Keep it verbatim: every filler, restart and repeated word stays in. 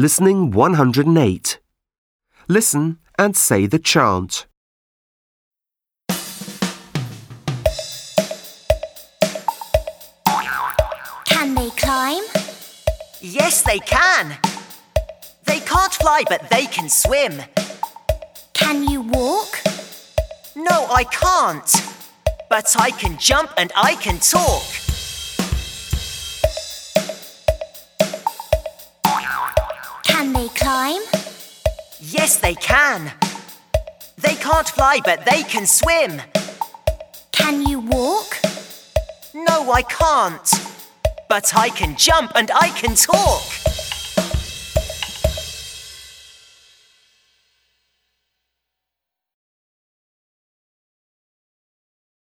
Listening one hundred eight. Listen and say the chant. Can they climb? Yes, they can. They can't fly, but they can swim. Can you walk? No, I can't. But I can jump and I can talk. Can they climb? Yes, they can. They can't fly, but they can swim. Can you walk? No, I can't. But I can jump and I can talk.